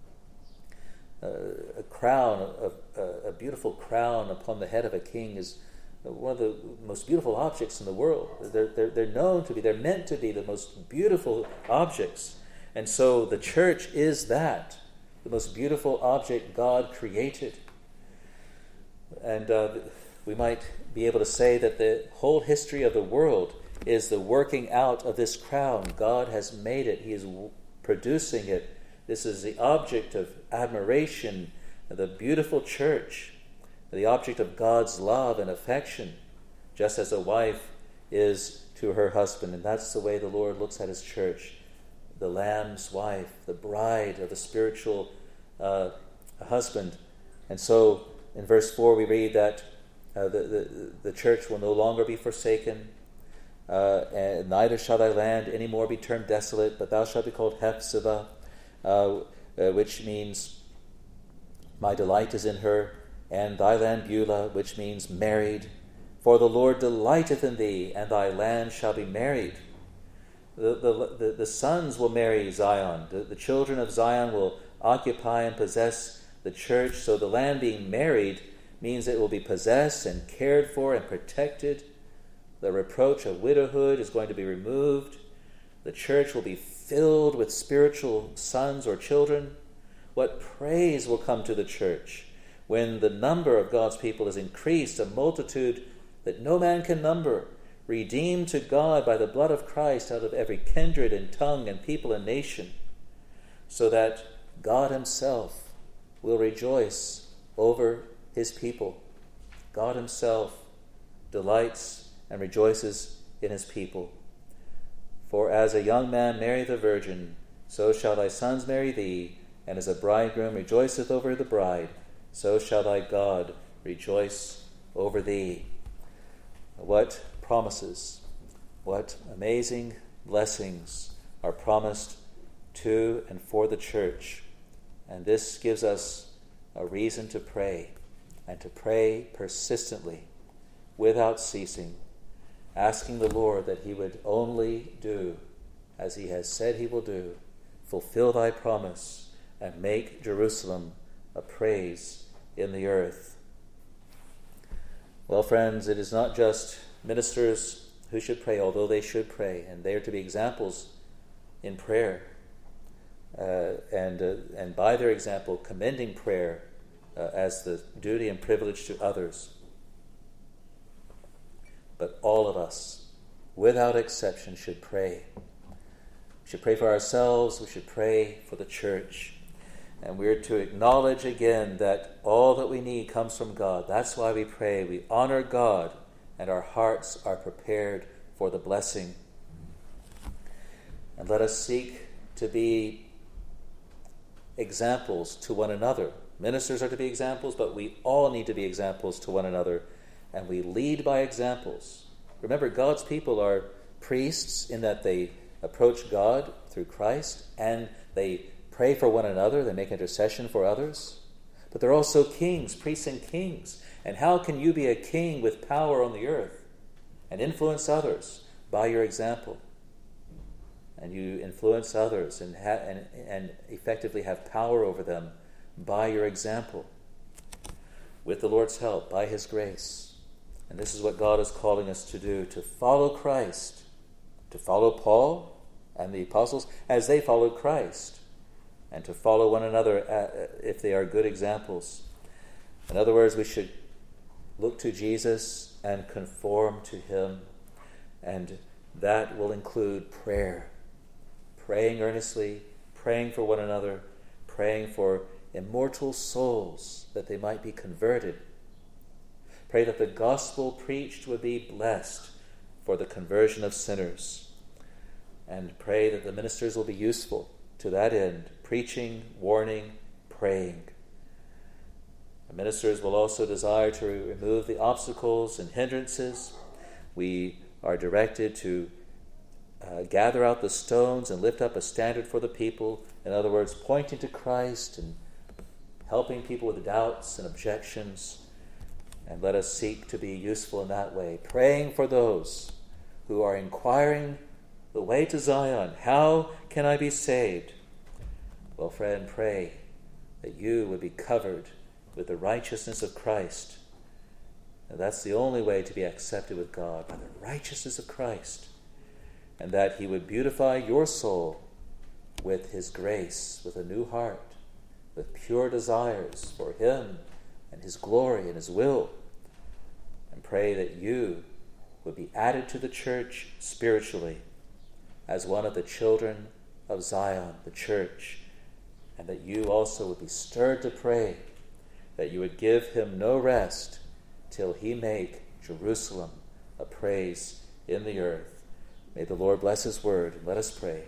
Uh, a crown, a, a, a beautiful crown upon the head of a king is one of the most beautiful objects in the world. They're, they're, they're known to be, they're meant to be the most beautiful objects. And so the church is that, the most beautiful object God created. And uh, we might be able to say that the whole history of the world is the working out of this crown. God has made it. He is producing it. This is the object of admiration, the beautiful church, the object of God's love and affection, just as a wife is to her husband. And that's the way the Lord looks at his church, the Lamb's wife, the bride of the spiritual uh, husband. And so in verse four we read that uh, the, the, the church will no longer be forsaken, uh, and neither shall thy land any more be termed desolate, but thou shalt be called Hephzibah, uh, uh, which means my delight is in her, and thy land Beulah, which means married. For the Lord delighteth in thee, and thy land shall be married. The, the, the, the sons will marry Zion. The, the children of Zion will occupy and possess the church. So the land being married means it will be possessed and cared for and protected. The reproach of widowhood is going to be removed. The church will be filled with spiritual sons or children. What praise will come to the church when the number of God's people is increased, a multitude that no man can number, redeemed to God by the blood of Christ out of every kindred and tongue and people and nation, so that God himself will rejoice over his people. God himself delights and rejoices in his people. For as a young man marrieth a virgin, so shall thy sons marry thee, and as a bridegroom rejoiceth over the bride, so shall thy God rejoice over thee. What promises, what amazing blessings are promised to and for the church. And this gives us a reason to pray, and to pray persistently, without ceasing, asking the Lord that he would only do as he has said he will do, fulfill thy promise, and make Jerusalem a praise in the earth. Well, friends, it is not just ministers who should pray, although they should pray, and they are to be examples in prayer, uh, and uh, and by their example commending prayer uh, as the duty and privilege to others. But all of us, without exception, should pray. We should pray for ourselves, we should pray for the church. And we're to acknowledge again that all that we need comes from God. That's why we pray. We honor God, and our hearts are prepared for the blessing. And let us seek to be examples to one another. Ministers are to be examples, but we all need to be examples to one another. And we lead by examples. Remember, God's people are priests in that they approach God through Christ, and they pray for one another, they make intercession for others. But they're also kings, priests and kings. And how can you be a king with power on the earth and influence others? By your example. And you influence others and, ha- and, and effectively have power over them by your example. With the Lord's help, by his grace. And this is what God is calling us to do, to follow Christ, to follow Paul and the apostles as they followed Christ, and to follow one another if they are good examples. In other words, we should look to Jesus and conform to him, and that will include prayer. Praying earnestly, praying for one another, praying for immortal souls that they might be converted. Pray that the gospel preached would be blessed for the conversion of sinners. And pray that the ministers will be useful to that end, preaching, warning, praying. The ministers will also desire to remove the obstacles and hindrances. We are directed to uh, gather out the stones and lift up a standard for the people. In other words, pointing to Christ and helping people with doubts and objections. And let us seek to be useful in that way, praying for those who are inquiring the way to Zion. How can I be saved? Well, friend, pray that you would be covered with the righteousness of Christ. And that's the only way to be accepted with God, by the righteousness of Christ. And that he would beautify your soul with his grace, with a new heart, with pure desires for him and his glory and his will. And pray that you would be added to the church spiritually as one of the children of Zion, the church, and that you also would be stirred to pray that you would give him no rest till he make Jerusalem a praise in the earth. May the Lord bless his word, and let us pray.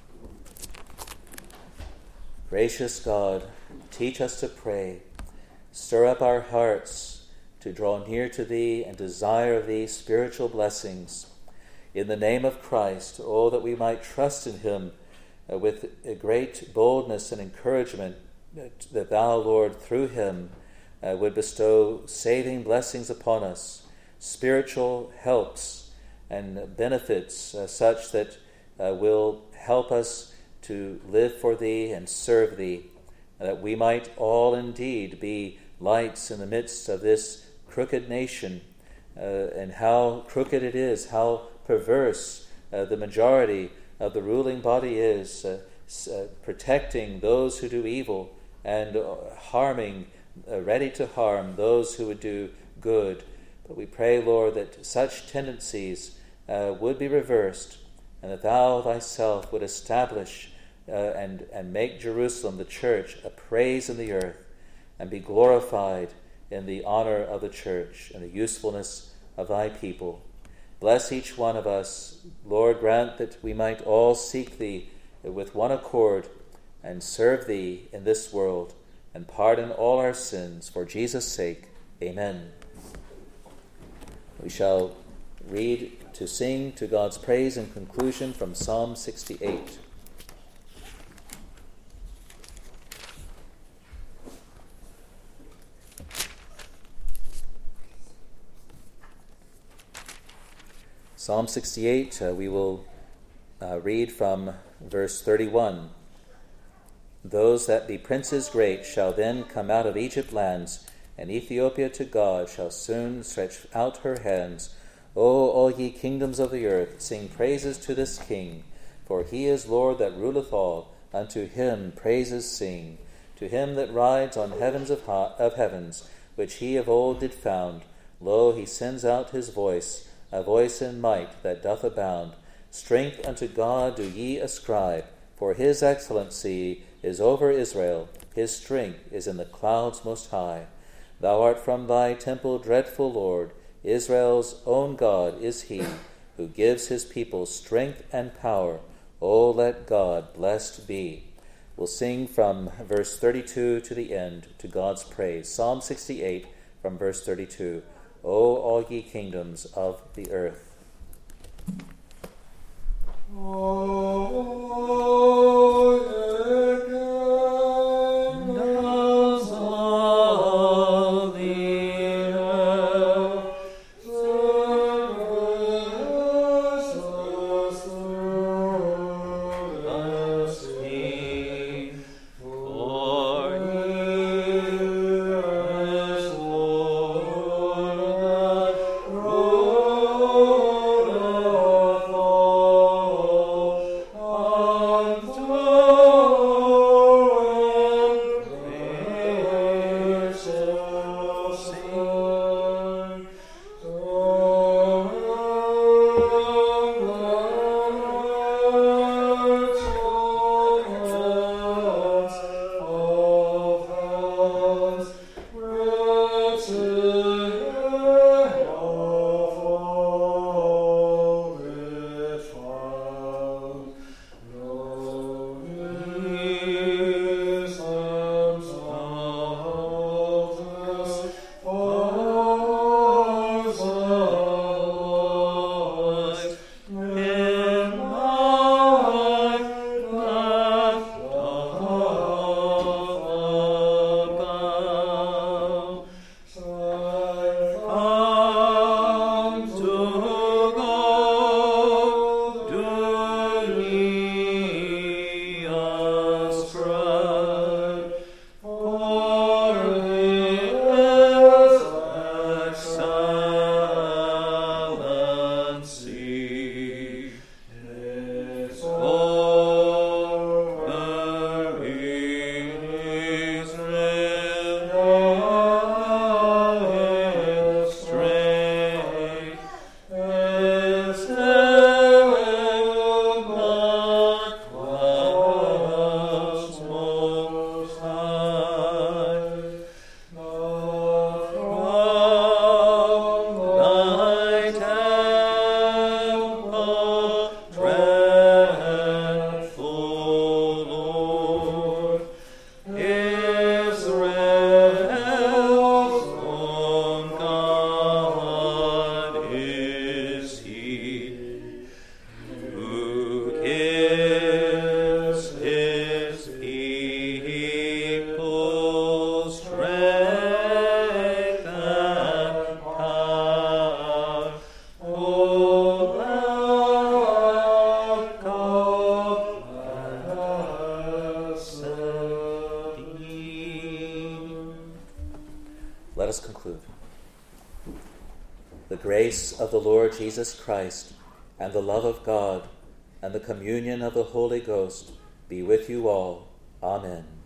Gracious God, teach us to pray. Stir up our hearts to draw near to thee and desire of thee spiritual blessings. In the name of Christ, oh, that we might trust in him uh, with a great boldness and encouragement, that, that thou, Lord, through him uh, would bestow saving blessings upon us, spiritual helps and benefits uh, such that uh, will help us to live for thee and serve thee, and that we might all indeed be lights in the midst of this crooked nation, uh, and how crooked it is, how perverse uh, the majority of the ruling body is, uh, uh, protecting those who do evil and uh, harming, uh, ready to harm those who would do good. But we pray, Lord, that such tendencies uh, would be reversed, and that thou thyself would establish uh, and, and make Jerusalem, the church, a praise in the earth, and be glorified in the honor of the church and the usefulness of thy people. Bless each one of us. Lord, grant that we might all seek thee with one accord and serve thee in this world, and pardon all our sins for Jesus' sake. Amen. We shall read to sing to God's praise in conclusion from Psalm sixty-eight. Psalm sixty-eight, uh, we will uh, read from verse thirty-one. Those that be princes great shall then come out of Egypt lands, and Ethiopia to God shall soon stretch out her hands. O all ye kingdoms of the earth, sing praises to this King, for he is Lord that ruleth all. Unto him praises sing. To him that rides on heavens of, ha- of heavens, which he of old did found. Lo, he sends out his voice, a voice in might that doth abound. Strength unto God do ye ascribe, for his excellency is over Israel. His strength is in the clouds most high. Thou art from thy temple, dreadful Lord. Israel's own God is he, who gives his people strength and power. O let God blessed be. We'll sing from verse thirty-two to the end to God's praise. Psalm sixty-eight from verse thirty-two. O all ye kingdoms of the earth. Oh us conclude. The grace of the Lord Jesus Christ, and the love of God, and the communion of the Holy Ghost be with you all. Amen.